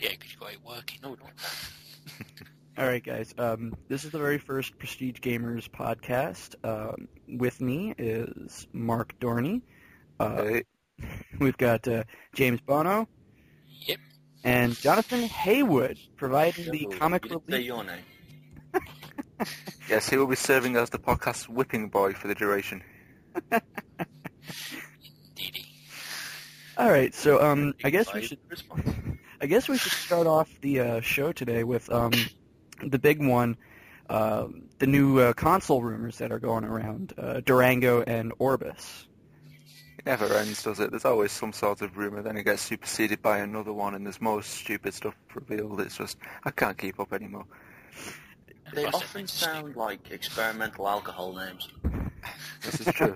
Yeah, because you've got it working. No. All right, guys. This is the very first Prestige Gamers podcast. With me is Mark Dorney. Hey. We've got James Bono. Yep. And Jonathan Haywood, providing the comic You didn't say relief. your name. Yes, he will be serving as the podcast's whipping boy for the duration. Indeedy. All right, so I guess we Excited should to respond. start off the show today with the big one, the new console rumors that are going around, Durango and Orbis. It never ends, does it? There's always some sort of rumour, then it gets superseded by another one, and there's more stupid stuff revealed. It's just, I can't keep up anymore. They often sound like experimental alcohol names. This is true.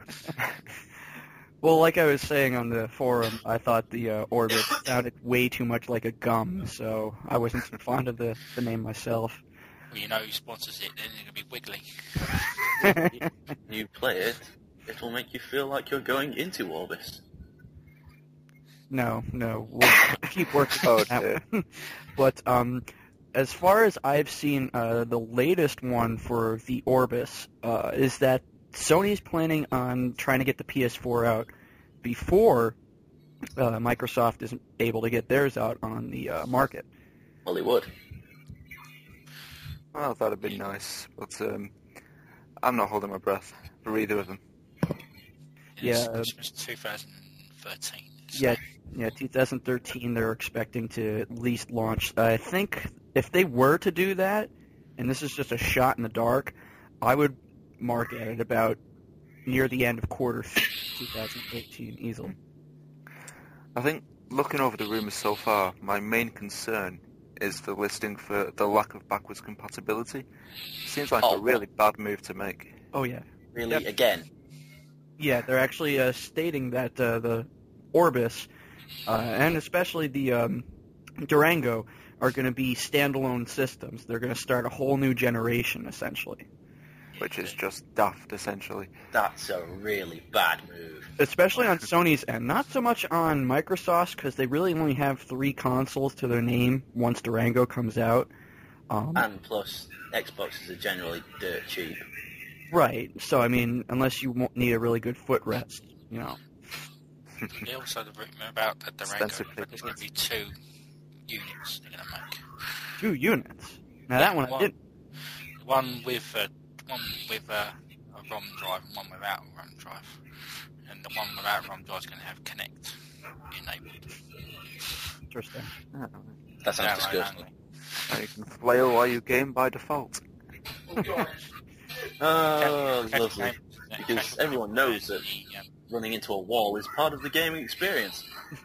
Well, like I was saying on the forum, I thought the Orbis sounded way too much like a gum, so I wasn't so fond of the name myself. Well, you know who sponsors it, then it's going to be Wiggly. You play it, it'll make you feel like you're going into Orbis. No, we'll keep working on that dear. one. But as far as I've seen, the latest one for the Orbis is that Sony's planning on trying to get the PS4 out before Microsoft is able to get theirs out on the market. Well, it would. Well, that'd be nice, but I'm not holding my breath for either of them. Yeah, Christmas 2013. Yeah, 2013 they're expecting to at least launch. I think if they were to do that, and this is just a shot in the dark, I would mark it at about near the end of quarter 2013 easily. I think, looking over the rumours so far, my main concern is the listing for the lack of backwards compatibility. Seems like a really bad move to make. Oh yeah. Really, Yep. again. Yeah, they're actually stating that the Orbis and especially the Durango are going to be standalone systems. They're going to start a whole new generation, essentially. Which is just daft, essentially. That's a really bad move. Especially on Sony's end. Not so much on Microsoft's, because they really only have 3 consoles to their name once Durango comes out. And plus, Xboxes are generally dirt cheap. Right. So, I mean, unless you need a really good footrest, you know. There's also the rumour about the Durango, Expensive but there's going to be 2 units they're going to make. 2 units. Now, that one I didn't... One with a ROM drive and one without a ROM drive. And the one without a ROM drive is going to have Kinect enabled. Interesting. That sounds Download disgusting. only. And you can flail while you game by default. Oh, Catch lovely. game- Because catch- everyone knows that the, running into a wall is part of the gaming experience.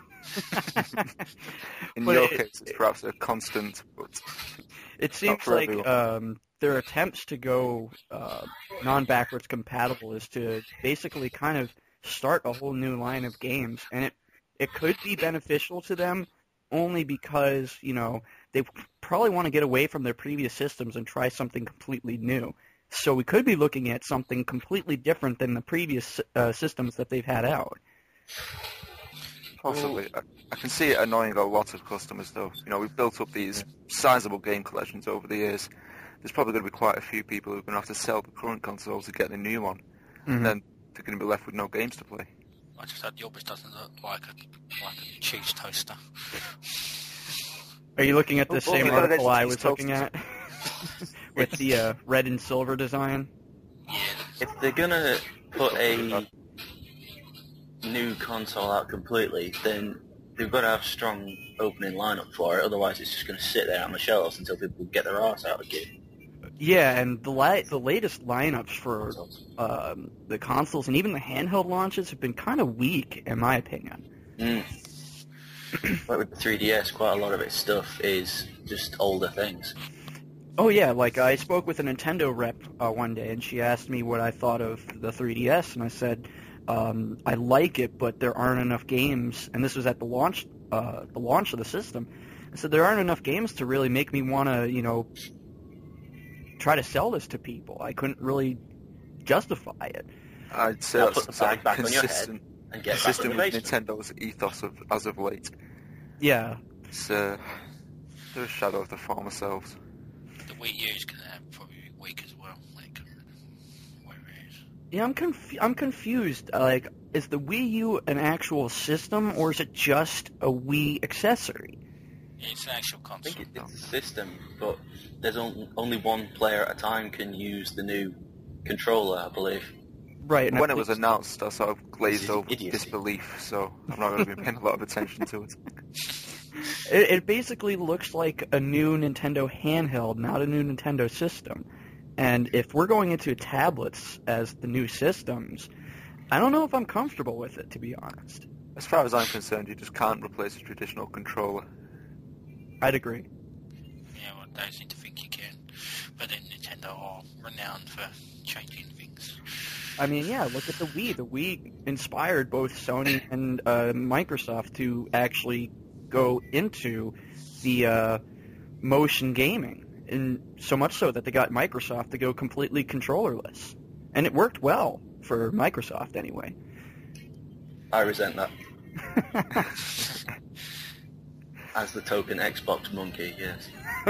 In But your it- case, it's perhaps a constant, but It seems for like everyone. their attempts to go non-backwards compatible is to basically kind of start a whole new line of games, and it could be beneficial to them only because, you know, they probably want to get away from their previous systems and try something completely new. So we could be looking at something completely different than the previous systems that they've had out. possibly. I can see it annoying a lot of customers, though. You know, we've built up these sizable game collections over the years. There's probably going to be quite a few people who are going to have to sell the current console to get the new one. Mm-hmm. And then they're going to be left with no games to play. I just said the Orbis doesn't look like a cheese toaster. Are you looking at the Oh, same yeah, article that's I was looking at? With the red and silver design? Yeah, If they're gonna put a new console out completely, then they've got to have a strong opening lineup for it. Otherwise, it's just going to sit there on the shelves until people get their arse out of the game. Yeah, and the latest lineups for the consoles and even the handheld launches have been kind of weak, in my opinion. Like with the 3DS, quite a lot of its stuff is just older things. Oh yeah, like I spoke with a Nintendo rep one day, and she asked me what I thought of the 3DS, and I said, I like it, but there aren't enough games, and this was at the launch of the system. I said, there aren't enough games to really make me want to, you know, try to sell this to people. I couldn't really justify it. I'd say Now that's put the bag back on your head consistent, and get back in consistent the with basement. Nintendo's ethos as of late. Yeah. It's, They're a shadow of the former selves. The Wii U is going to probably be weak as well when it comes where it is. Yeah, I'm confused. Like, is the Wii U an actual system, or is it just a Wii accessory? It's an actual I console. think it's a system, but there's only one player at a time can use the new controller, I believe. Right. And When it was announced, I sort of glazed This is over with idiocy. disbelief, so I've not really been paying a lot of attention to it. It basically looks like a new Nintendo handheld, not a new Nintendo system. And if we're going into tablets as the new systems, I don't know if I'm comfortable with it, to be honest. As far as I'm concerned, you just can't replace a traditional controller. I'd agree. Yeah, well, they seem to think you can. But then Nintendo are renowned for changing things. I mean, yeah, look at the Wii. The Wii inspired both Sony and Microsoft to actually go into the motion gaming, and so much so that they got Microsoft to go completely controllerless. And it worked well, for Microsoft anyway. I resent that. As the token Xbox monkey, yes.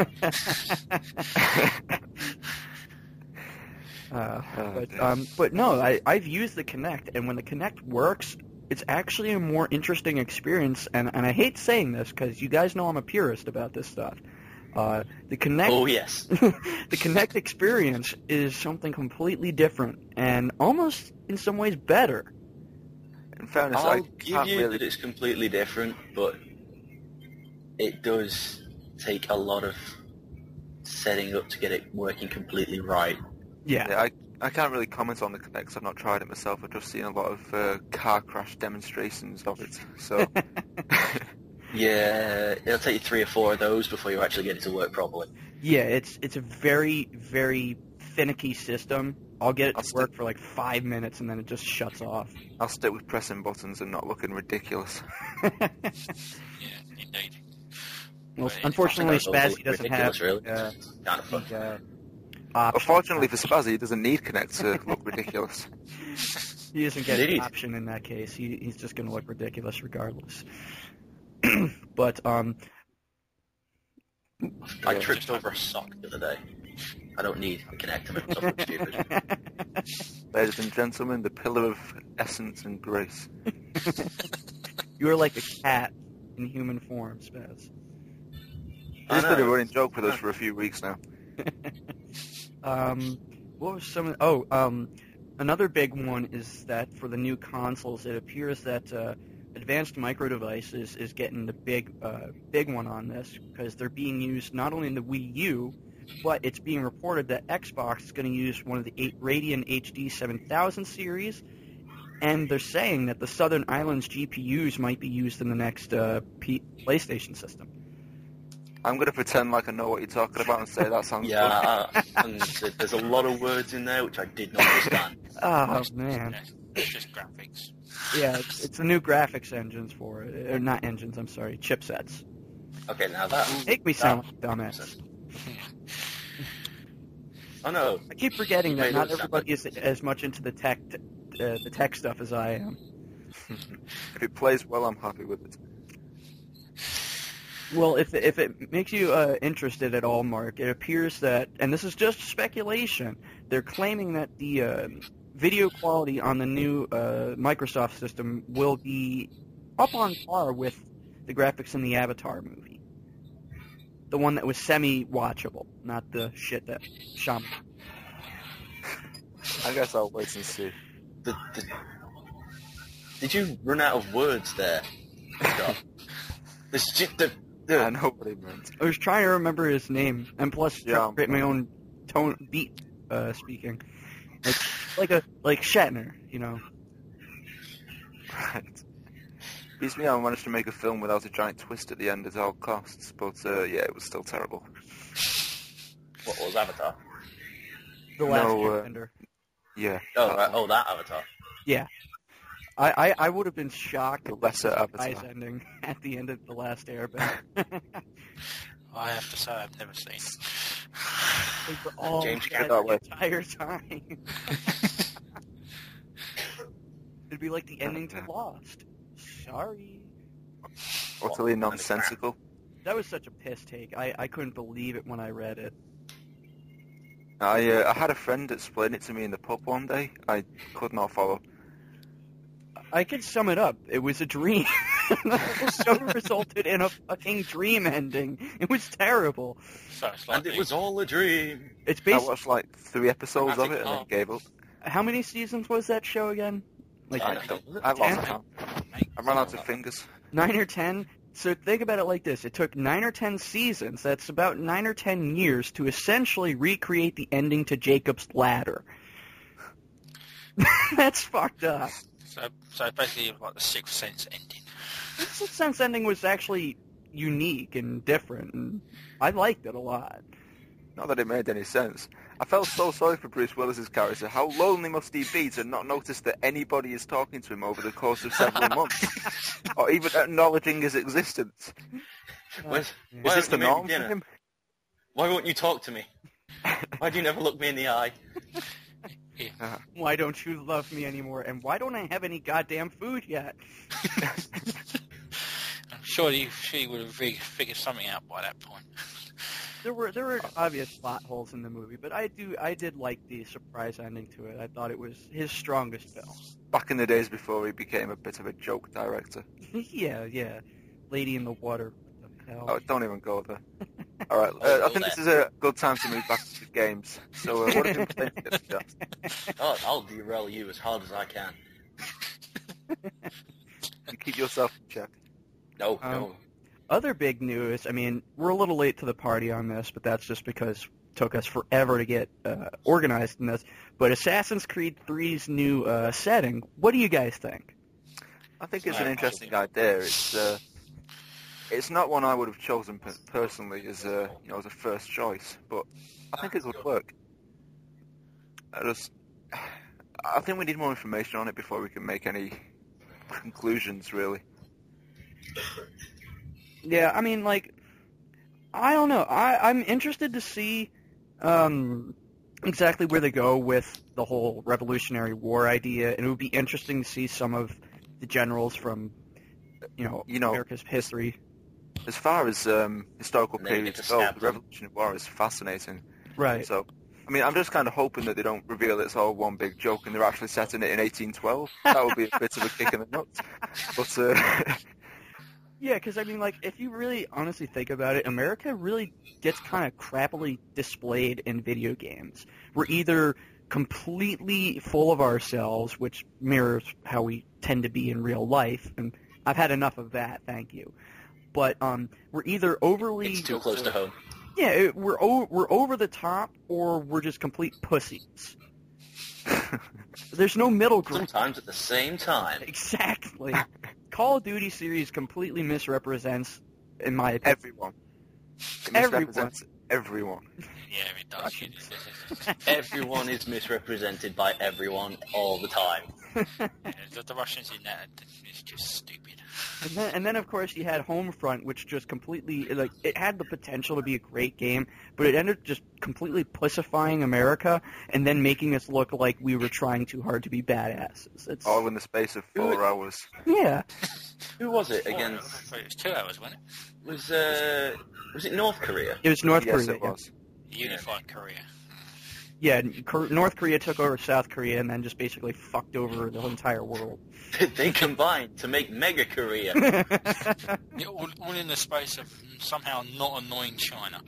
But no, I've used the Kinect, and when the Kinect works, it's actually a more interesting experience. And I hate saying this because you guys know I'm a purist about this stuff. The Kinect, Oh, yes. the Kinect experience is something completely different and almost in some ways better. In fairness, I I'll give can't you really... that it's completely different, but it does take a lot of setting up to get it working completely right. Yeah. I can't really comment on the Kinect. I've not tried it myself. I've just seen a lot of car crash demonstrations of it. So Yeah, it'll take you 3 or 4 of those before you actually get it to work properly. Yeah, it's a very, very finicky system. I'll get it to work for like 5 minutes and then it just shuts off. I'll stick with pressing buttons and not looking ridiculous. Yeah, indeed. Well, But unfortunately, I think that's Spazzy doesn't ridiculous, have really. the Kind of fun. option. Unfortunately for Spazzy, he doesn't need Kinect to look ridiculous. He doesn't get an Indeed. option in that case. He's just going to look ridiculous regardless. But I tripped over a sock the other day. I don't need a Kinect to make myself look stupid. Ladies and gentlemen, the pillar of essence and grace. You are like a cat in human form, Spaz. It's I been a know. running joke with us for a few weeks now. What was some? Another big one is that for the new consoles, it appears that Advanced Micro Devices is getting the big one on this because they're being used not only in the Wii U, but it's being reported that Xbox is going to use one of the Radeon HD 7000 series, and they're saying that the Southern Islands GPUs might be used in the next PlayStation system. I'm going to pretend like I know what you're talking about and say that sounds good. Yeah, and there's a lot of words in there which I did not understand. Oh man, Yeah, it's just graphics. yeah, it's the new graphics engines for it, or not engines. I'm sorry, chipsets. Okay, now that... Make me sound like a dumbass. Oh no, I keep forgetting that Made not it sound everybody is as much into the tech stuff as I am. If it plays well, I'm happy with it. Well, if it makes you interested at all, Mark, it appears that, and this is just speculation, they're claiming that the video quality on the new Microsoft system will be up on par with the graphics in the Avatar movie. The one that was semi-watchable, not the shit that Shaman. I guess I'll wait and see. Did you run out of words there, Scott? I know what he meant. I was trying to remember his name, and plus Yeah. trying to create my own tone beat speaking. Like Shatner, you know. Right. Beats me, I managed to make a film without a giant twist at the end at all costs, but yeah, it was still terrible. What was Avatar? The Last No, Airbender. Yeah. Oh, right. Oh, that Avatar. Yeah. I would have been shocked The if lesser that was Avatar. the ending at the end of The Last Airbender. I have to say I've never seen it. They were all James dead that way. the entire time. It'd be like the ending to Lost. Sorry. Utterly nonsensical. That was such a piss take. I couldn't believe it when I read it. I had a friend explain it to me in the pub one day. I could not follow. I could sum it up. It was a dream. The whole show resulted in a fucking dream ending. It was terrible. So it's like And it was all a dream. It's I based. watched like 3 episodes of it and then gave up. How many seasons was that show again? Like I don't know. I 10? lost count. I ran out of fingers. 9 or 10? So think about it like this. It took 9 or 10 seasons, that's about 9 or 10 years, to essentially recreate the ending to Jacob's Ladder. That's fucked up. So basically, it was like the Sixth Sense ending. The Sixth Sense ending was actually unique and different, and I liked it a lot. Not that it made any sense. I felt so sorry for Bruce Willis's character. How lonely must he be to not notice that anybody is talking to him over the course of several months, or even acknowledging his existence? Is Is this the norm for him? Why won't you talk to me? Why do you never look me in the eye? Why don't you love me anymore, and why don't I have any goddamn food yet? I'm sure she would have figured something out by that point. There were obvious plot holes in the movie, but I did like the surprise ending to it. I thought it was his strongest film. Back in the days before he became a bit of a joke director. Yeah. Lady in the Water. What the hell? Oh, don't even go there. All right, I think this is a good time to move back to the games. So, what have you been playing, Jack? Oh, I'll derail you as hard as I can. You keep yourself in check. No. Other big news, I mean, we're a little late to the party on this, but that's just because it took us forever to get organized in this. But Assassin's Creed 3's new setting, what do you guys think? I think it's an interesting idea. It's not one I would have chosen personally as a first choice, but I think it would work. I think we need more information on it before we can make any conclusions, really. Yeah, I mean, like, I don't know. I'm interested to see exactly where they go with the whole Revolutionary War idea, and it would be interesting to see some of the generals from, America's history. As far as historical And they get periods to go, stab the them. Revolutionary War is fascinating. Right. So, I mean, I'm just kind of hoping that they don't reveal it's all one big joke and they're actually setting it in 1812. That would be a bit of a kick in the nuts. But, Yeah, because, I mean, like, if you really honestly think about it, America really gets kind of crappily displayed in video games. We're either completely full of ourselves, which mirrors how we tend to be in real life, and I've had enough of that, thank you. But we're either overly... It's too close to home. Yeah, we're over the top, or we're just complete pussies. There's no middle ground. Sometimes at the same time. Exactly. Call of Duty series completely misrepresents, in my opinion, everyone. It misrepresents everyone. Yeah, it does. Everyone is misrepresented by everyone all the time. The Russians in that is just stupid. And then, of course, you had Homefront, which just completely, like, it had the potential to be a great game, but it ended up just completely pussifying America and then making us look like we were trying too hard to be badasses. It's, All in the space of 4 hours. yeah. Who was it It against? was 2 hours, wasn't Was it North Korea? It was North Yes, Korea. it was. it? Unified Korea. Yeah, North Korea took over South Korea and then just basically fucked over the entire world. They combined to make Mega Korea. Yeah, all in the space of somehow not annoying China.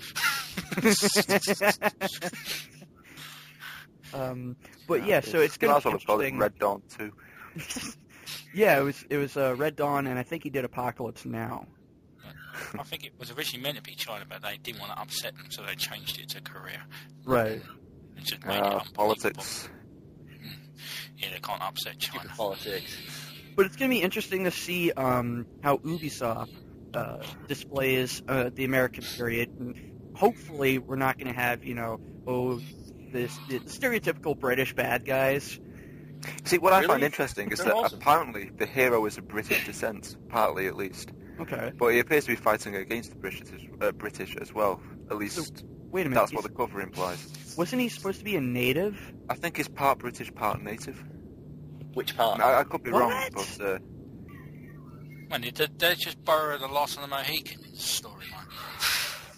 But yeah, so it's going Might to as be well have called it interesting. Red Dawn 2. Yeah, it was Red Dawn, and I think he did Apocalypse Now. I think it was originally meant to be China, but they didn't want to upset them, so they changed it to Korea. Right. It just made it unbelievable. Politics. Yeah, they can't upset China. Politics. But it's going to be interesting to see how Ubisoft displays the American period. And hopefully, we're not going to have, the stereotypical British bad guys. See, what I Really? find interesting is They're that awesome. apparently the hero is of British descent, partly at least. Okay. But he appears to be fighting against the British as well. At least Wait a minute. that's what the cover implies. Wasn't he supposed to be a native? I think he's part British, part native. Which part? I could be wrong, What? but Man, they just borrowed the loss of the Mohicans storyline.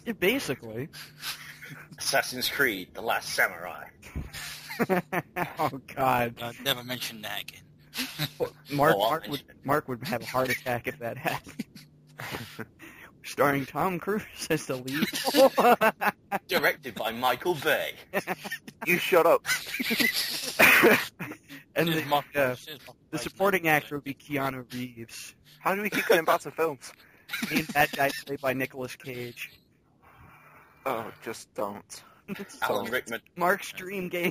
Basically. Assassin's Creed: The Last Samurai. Oh God. Never mention that again. Mark would have a heart attack if that happened. Starring Tom Cruise as the lead. Directed by Michael Bay. You shut up. And Here's my- here's my the place, supporting mate. actor would be Keanu Reeves. How do we keep going back to films? Main bad guy played by Nicolas Cage. Oh, just don't. Alan Rickman. Mark's dream game.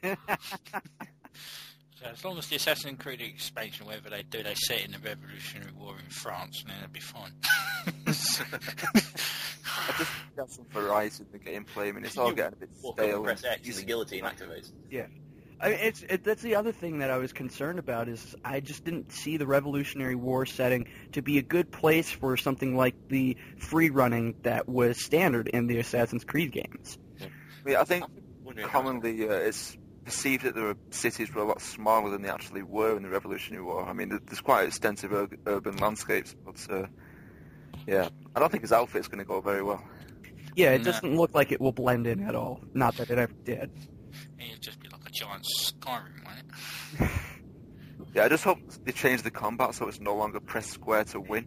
So as long as the Assassin's Creed expansion, whatever they do, they set in the Revolutionary War in France, and then it'll be fine. I just got some variety in the gameplay. I mean, it's all getting a bit Walk over, stale. press X, and the guillotine activates. I mean, that's the other thing that I was concerned about is I just didn't see the Revolutionary War setting to be a good place for something like the free running that was standard in the Assassin's Creed games. I think commonly it's perceived that the cities were a lot smaller than they actually were in the Revolutionary War. I mean, there's quite extensive urban landscapes, but yeah, I don't think his outfit's going to go very well. Yeah, it No. doesn't look like it will blend in at all. Not that it ever did. It'll just be like a giant Skyrim, won't it? Yeah, I just hope they change the combat so it's no longer press square to win.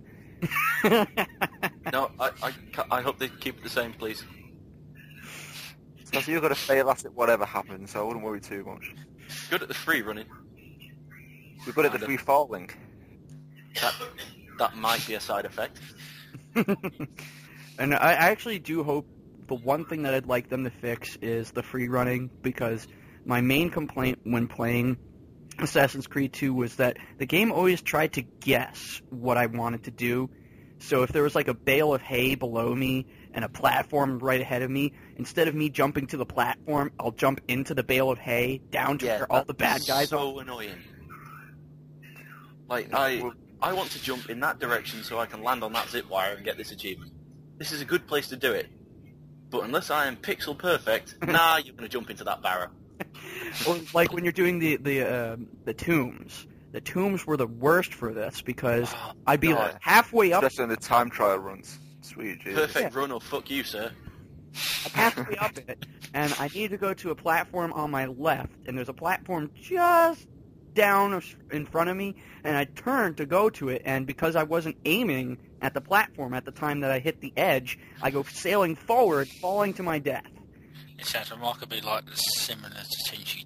No, I hope they keep it the same, please. Because you've got to fail at it whatever happens, so I wouldn't worry too much. Good at the free running. We're good at the free falling. That might be a side effect. And I actually do hope the one thing that I'd like them to fix is the free running, because my main complaint when playing Assassin's Creed 2 was that the game always tried to guess what I wanted to do. So if there was like a bale of hay below me and a platform right ahead of me, instead of me jumping to the platform, I'll jump into the bale of hay down to where all the bad guys are. So annoying. Like, I want to jump in that direction so I can land on that zip wire and get this achievement. This is a good place to do it. But unless I am pixel perfect, nah, you're going to jump into that barrow. Or like when you're doing the tombs. The tombs were the worst for this because I'd be like halfway up. Especially in the time trial runs. Sweet Jesus. Perfect run or fuck you, sir. I'm halfway up it, and I need to go to a platform on my left, and there's a platform just down in front of me, and I turned to go to it, and because I wasn't aiming at the platform at the time that I hit the edge, I go sailing forward, falling to my death. It sounds remarkably like similar to Tenchi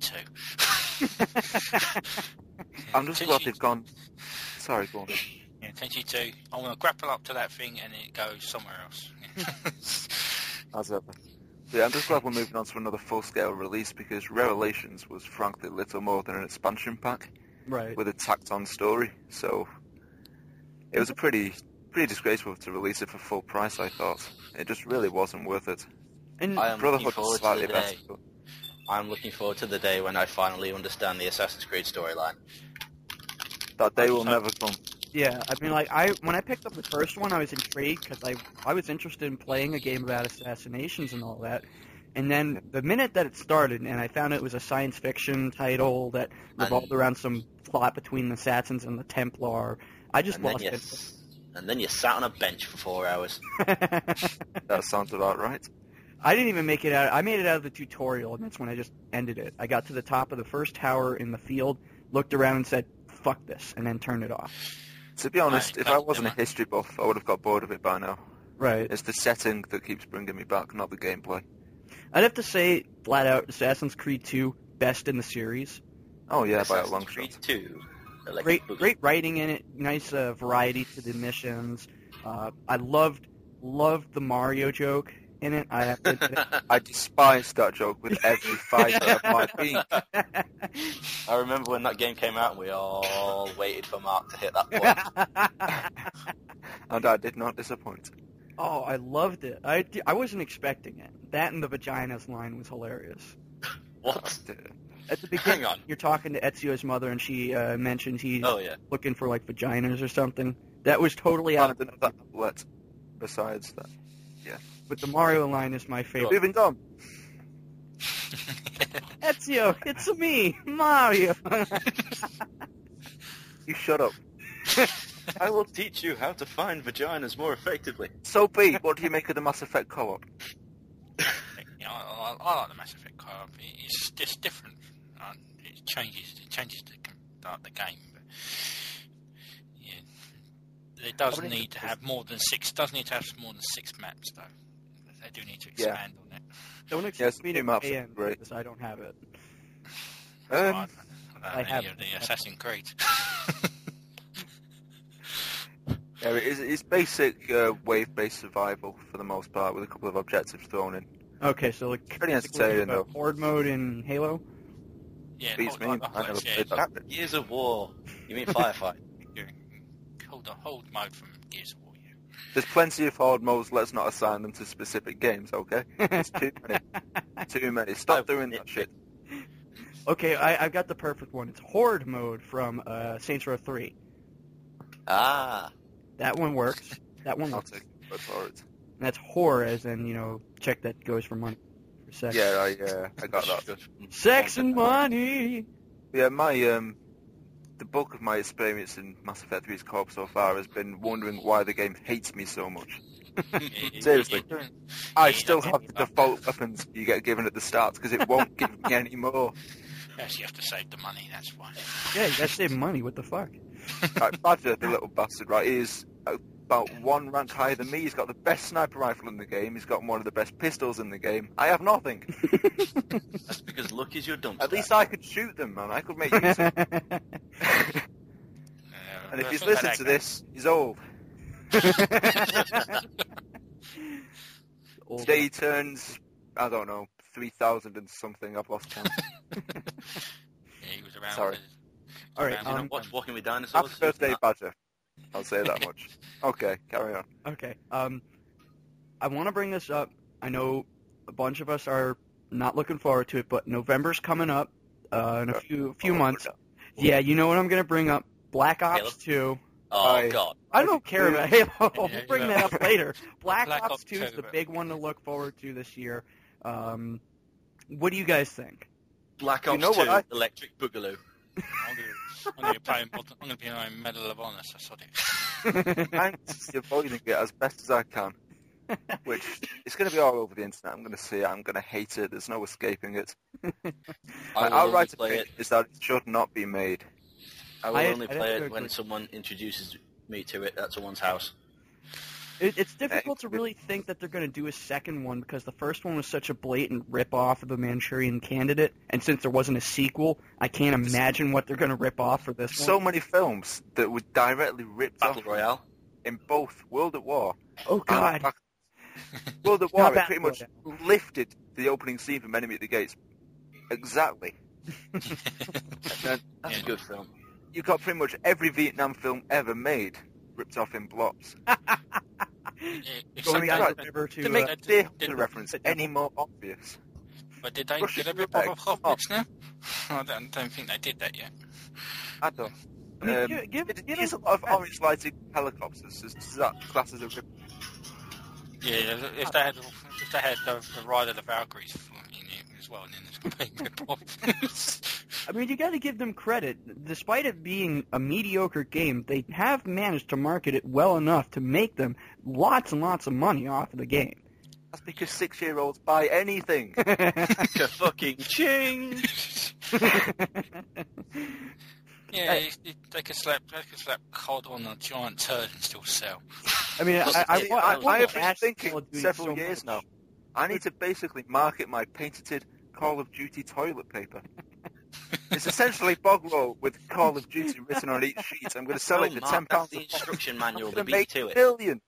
2. I'm just glad they've gone... Sorry, go on. Yeah, Tenchi 2, I want to grapple up to that thing and it goes somewhere else. As ever. Yeah, I'm just glad we're moving on to another full-scale release because Revelations was frankly little more than an expansion pack Right. with a tacked-on story. So it was a pretty disgraceful to release it for full price, I thought. It just really wasn't worth it. And I am looking Brotherhood forward was to slightly the better. day. I'm looking forward to the day when I finally understand the Assassin's Creed storyline. That day will never come. yeah, I mean, like when I picked up the first one, I was intrigued because I was interested in playing a game about assassinations and all that. And then the minute that it started, and I found it was a science fiction title that revolved around some plot between the assassins and the Templar, I just lost it. And then you sat on a bench for 4 hours. That sounds about right. I didn't even make it out. I made it out of the tutorial, and that's when I just ended it. I got to the top of the first tower in the field, looked around and said, fuck this, and then turned it off. To be honest, Right, if I wasn't a history buff, I would have got bored of it by now. Right. It's the setting that keeps bringing me back, not the gameplay. I'd have to say, flat out, Assassin's Creed 2, best in the series. Oh yeah, by a Assassin's long Creed shot. 2. Great writing in it, nice variety to the missions. I loved the Mario joke in it. I have to admit I despise that joke with every fibre of my being. I remember when that game came out and we all waited for Mark to hit that point. And I did not disappoint. Oh, I loved it. I wasn't expecting it. That and the vaginas line was hilarious. What? At the beginning, Hang on. you're talking to Ezio's mother, and she mentioned he's Oh, yeah. looking for, like, vaginas or something. That was totally out And of that outlet, besides that. But the Mario line is my favorite. Moving on. Ezio, it's me, Mario. You shut up. I will teach you how to find vaginas more effectively. So, B, what do you make of the Mass Effect co-op? I like the Mass Effect co-op. It's just different. It changes the game. But, yeah, it does need to have more than 6. Does need to have more than 6 maps though. They do need to expand on it. Don't expect me to maps pay are in great. because I don't have it. I have the Assassin's Creed. Yeah, it's basic wave-based survival for the most part, with a couple of objectives thrown in. Okay, so like Pretty entertaining, though. Horde mode in Halo. Yeah, Beats me. I never played that. Gears of War. You mean Firefight? Hold mode from Gears of War. Yeah. There's plenty of horde modes. Let's not assign them to specific games, okay? It's too many. Too many. Stop doing that shit. Okay, I've got the perfect one. It's Horde mode from Saints Row 3. Ah. That one works. That one I'll works. take it for it. That's whore, as in, check that goes for money. For sex. Yeah, I got that. Sex and money! Yeah, the bulk of my experience in Mass Effect 3's co-op so far has been wondering why the game hates me so much. Seriously. I still have the default weapons you get given at the start because it won't give me any more. Yes, you have to save the money, that's why. Yeah, you gotta save money, what the fuck? Right, Badger, the little bastard, right, he is about 1 rank higher than me. He's got the best sniper rifle in the game. He's got one of the best pistols in the game. I have nothing. That's because luck is your dumpster. At least I could shoot them, man. I could make use of them. And if he's listened to this, he's old. Today he turns, I don't know, 3,000 and something. I've lost count. Yeah, he was around. Sorry. All right, You know, watch Walking with Dinosaurs? Happy birthday, Badger. I'll say that much. Okay, carry on. Okay, I want to bring this up. I know a bunch of us are not looking forward to it, but November's coming up in a few months. Yeah, you know what I'm going to bring up? Black Ops Halo? 2. Oh, God. I don't care about Halo. We'll Yeah, bring that up later. Black Ops 2 is 2, the but- big one to look forward to this year. What do you guys think? Black You Ops know 2, what Electric Boogaloo. I'm going to be on Medal of Honor, so sod it. I'm just avoiding it as best as I can. Which, it's going to be all over the internet. I'm going to see it. I'm going to hate it. There's no escaping it. My outright opinion is that it should not be made. I will only I'd play have to it when agree. someone introduces me to it at someone's house. It's difficult to really think that they're going to do a second one because the first one was such a blatant rip-off of the Manchurian Candidate, and since there wasn't a sequel, I can't imagine what they're going to rip off for this So one. many films that were directly ripped Battle off Royale. in both World at War Oh, God. and World at Not War. It Battle pretty much Royale. lifted the opening scene from Enemy at the Gates. Exactly. And then That's a good film. you got pretty much every Vietnam film ever made ripped off in blobs. If Going some down guy- the river to... To make that- the did- reference any more obvious. But did they Russian rip roulette, off come Hobbits now? I don't think they did that yet. I don't. I mean, give It is us a lot of orange lighting helicopters. Is that class as a rip? Yeah, if they had the Ride of the Valkyries in it as well, then it's complete rip-off. I mean, you got to give them credit. Despite it being a mediocre game, they have managed to market it well enough to make them lots and lots of money off of the game. That's because 6-year-olds buy anything. Fucking ching! Yeah, they could slap cod on a giant turd and still sell. I mean, I have been bash thinking Call of Duty several so years much. now. I need to basically market my patented Call of Duty toilet paper. It's essentially bog roll with Call of Duty written on each sheet. I'm going to sell it for Mark, £10 that's the a pop. instruction manual, I'm the going to beat make to it. millions.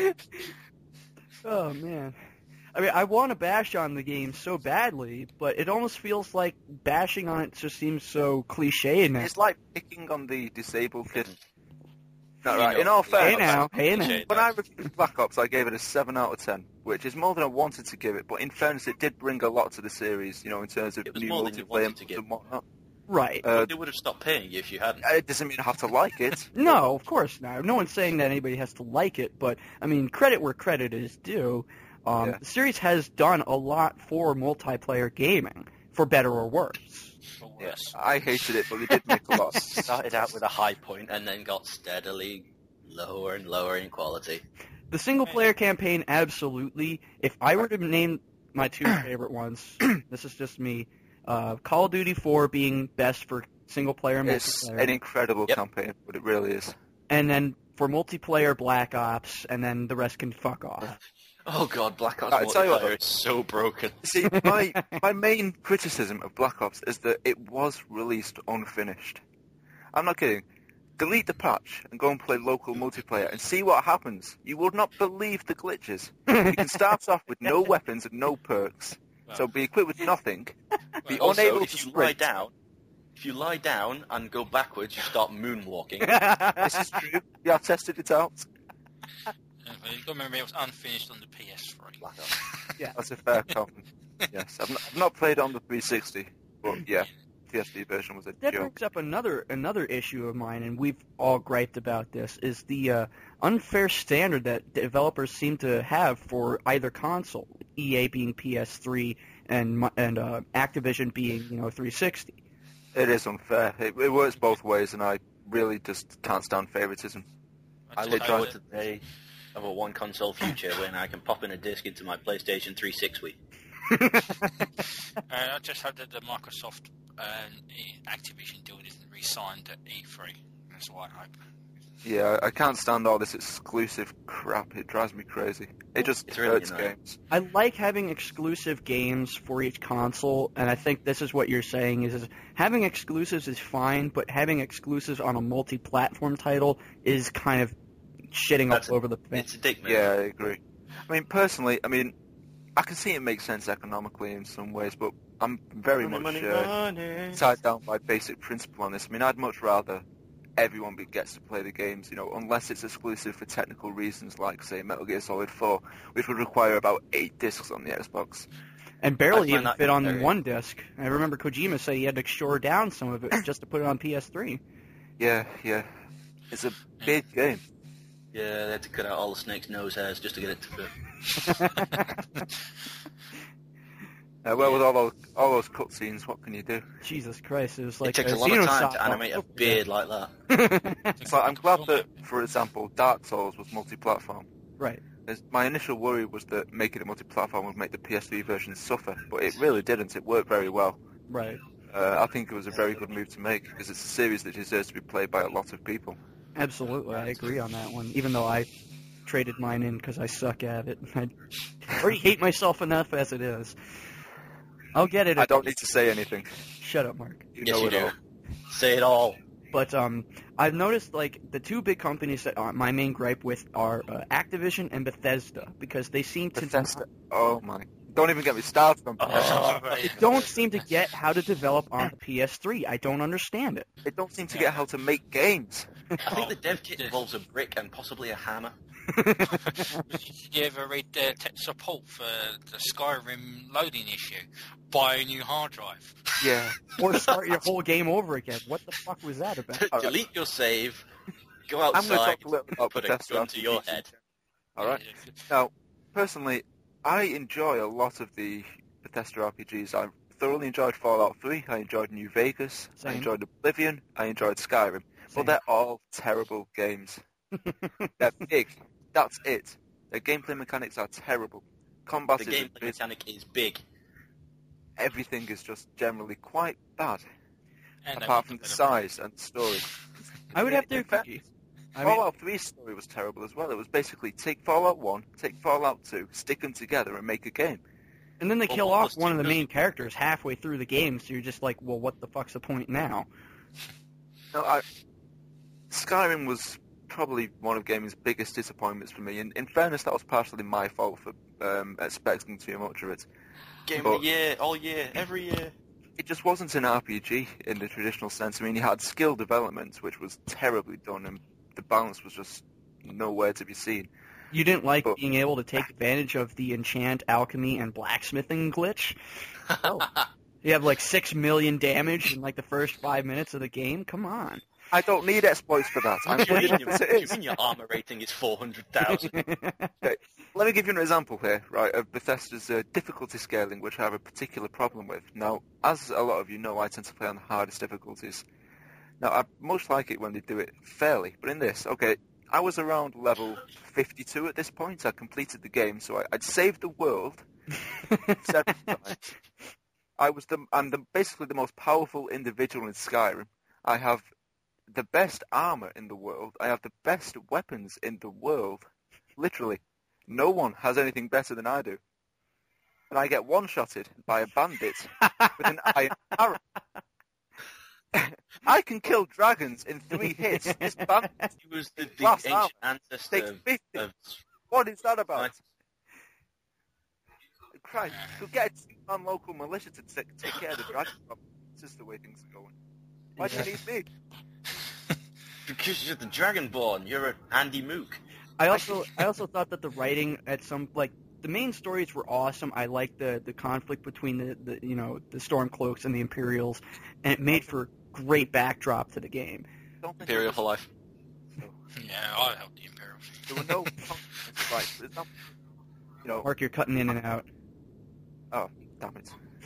Oh, man. I mean, I want to bash on the game so badly, but it almost feels like bashing on it just seems so cliche now. It's like picking on the disabled kid. No, You right. know, In all Hey fairness, now. when I reviewed Black Ops, I gave it a 7 out of 10, which is more than I wanted to give it. But in fairness, it did bring a lot to the series, in terms of It was new more than you multiplayer wanted modes to give. and whatnot. Right. They would have stopped paying you if you hadn't. It doesn't mean I have to like it. No, of course not. No one's saying that anybody has to like it, but, I mean, credit where credit is due. Yeah. The series has done a lot for multiplayer gaming, for better or worse. Or Yeah, worse. I hated it, but they did make a lot. Started out with a high point and then got steadily lower and lower in quality. The single-player campaign, absolutely. If I were to name my two favorite ones, this is just me, Call of Duty 4 being best for single-player and It's multiplayer. an incredible campaign, but it really is. And then for multiplayer, Black Ops, and then the rest can fuck off. Oh god, Black Ops I tell you what, multiplayer is so broken. See, my main criticism of Black Ops is that it was released unfinished. I'm not kidding. Delete the patch and go and play local multiplayer and see what happens. You would not believe the glitches. You can start off with no weapons and no perks. So be equipped with nothing. Be Also, unable if to you sprint. if you lie down and go backwards, you start moonwalking. This is true. Yeah, I've tested it out. You've got to remember it was unfinished on the PS3. Black Ops. That's a fair comment. Yes, I've not played it on the 360, but yeah, PS3 version was a That joke. brings up another issue of mine, and we've all griped about this, is the unfair standard that developers seem to have for either console, EA being PS3 and Activision being 360. It is unfair. It works both ways, and I really just can't stand favoritism. I just look hope forward that- to the day of a one-console future when I can pop in a disc into my PlayStation 360. I just hope that the Microsoft and Activision deal isn't re-signed at E3. That's what I hope. Yeah, I can't stand all this exclusive crap. It drives me crazy. It just It's really hurts annoying. games. I like having exclusive games for each console, and I think this is what you're saying, is having exclusives is fine, but having exclusives on a multi-platform title is kind of shitting That's all over the place. It's a dick move. Yeah, I agree. I mean, personally, I can see it makes sense economically in some ways, but I'm very much money. tied down by basic principle on this. I mean, I'd much rather everyone gets to play the games, unless it's exclusive for technical reasons, like, say, Metal Gear Solid 4, which would require about 8 discs on the Xbox. And I barely find even that fit on very- one disc. I remember Kojima said he had to shore down some of it just to put it on PS3. Yeah. It's a big game. Yeah, they had to cut out all the Snake's nose hairs just to get it to fit. Well, with all those cutscenes, what can you do? Jesus Christ, it was It like takes a a lot of time Xenosaga. to animate a beard like that. It's like, I'm glad that, for example, Dark Souls was multi-platform. Right. My initial worry was that making it multi-platform would make the PS3 version suffer, but it really didn't. It worked very well. Right. I think it was a very good move to make, because it's a series that deserves to be played by a lot of people. Absolutely, I agree on that one. Even though I traded mine in because I suck at it. I already hate myself enough as it is. I'll get it. I don't need to say anything. Shut up, Mark. You Yes, know you it do. all. Say it all. But I've noticed like the two big companies that are my main gripe with are Activision and Bethesda, because they seem to Bethesda. Oh my. Don't even get me started on Bethesda. they don't seem to get how to develop on the PS3. I don't understand it. They don't seem to get how to make games. I think the dev kit involves a brick and possibly a hammer. Did you ever read the tech support for the Skyrim loading issue? Buy a new hard drive. Yeah. Or start your whole game over again. What the fuck was that about? Delete your save, go I'm going to outside, talk a little about put a Bethesda. gun to your head. Alright. Now, personally, I enjoy a lot of the Bethesda RPGs. I thoroughly enjoyed Fallout 3, I enjoyed New Vegas, I Same. enjoyed Oblivion, I enjoyed Skyrim. Same. But they're all terrible games. They're big. That's it. Their gameplay mechanics are terrible. Combat The is gameplay mechanic is big. everything is just generally quite bad, And apart from the size and the story. I would have to In fact, agree. I mean, Fallout 3's story was terrible as well. It was basically take Fallout 1, take Fallout 2, stick them together and make a game. and then they Well, kill what off was one of the the- main characters halfway through the game, so you're just like, well, what the fuck's the point now? No, Skyrim was probably one of gaming's biggest disappointments for me. In fairness, that was partially my fault for expecting too much of it. Game But- of the year, all year, every year. It just wasn't an RPG in the traditional sense. I mean, you had skill development, which was terribly done, and the balance was just nowhere to be seen. You didn't like But- being able to take advantage of the enchant, alchemy, and blacksmithing glitch? You have like 6 million damage in like the first 5 minutes of the game? Come on. I don't need exploits for that. I'm good enough as it is. Your armor rating is 400,000. Let me give you an example here, right, of Bethesda's difficulty scaling, which I have a particular problem with. Now, as a lot of you know, I tend to play on the hardest difficulties. Now, I most like it when they do it fairly, but in this, okay, I was around level 52 at this point. I completed the game, so I'd saved the world 7 times. I'm basically the most powerful individual in Skyrim. I have the best armor in the world. I have the best weapons in the world. Literally, no one has anything better than I do. And I get one-shotted by a bandit with an iron arrow. I can kill dragons in 3 hits. This bandit He was the Last ancient armor ancestor takes 50. of What is that about? Right. Christ, you'll get a local militia to take care of the dragon problem. This is the way things are going. Why do you need me? Because you're the Dragonborn. You're a Andy Mook. I also thought that the writing at some the main stories were awesome. I liked the conflict between the Stormcloaks and the Imperials, and it made for great backdrop to the game. Don't think Imperial for life. Yeah, I helped the Imperials. there were no right. There's no, Mark, you're cutting in and out. oh, damn it.